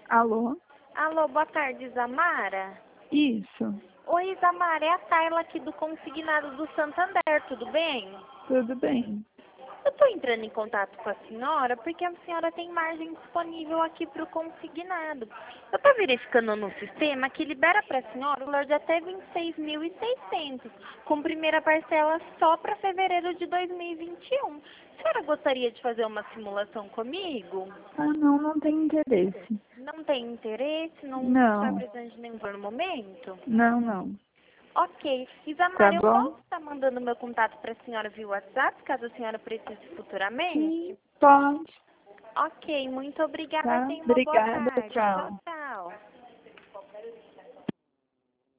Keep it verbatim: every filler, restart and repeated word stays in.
Alô? Alô, boa tarde, Isamara. Isso, Oi, Isamara, é a Tayla aqui do Consignado do Santander, tudo bem? tudo bem. Eu estou entrando em contato com a senhora porque a senhora tem margem disponível aqui para o consignado. Eu estou verificando no sistema que libera para a senhora o valor de até vinte e seis mil e seiscentos, com primeira parcela só para fevereiro de dois mil e vinte e um. A senhora gostaria de fazer uma simulação comigo? Ah, não, não tem interesse. Não tem interesse? Não está Não, precisando de nenhum valor no momento? não, não. Ok. Tá Isamara, eu bom? posso estar mandando meu contato para a senhora via WhatsApp, caso a senhora precise Sim, futuramente? pode. Ok, muito obrigada. Tá? Tenha uma boa Obrigada, tarde. Tchau, tchau. tchau.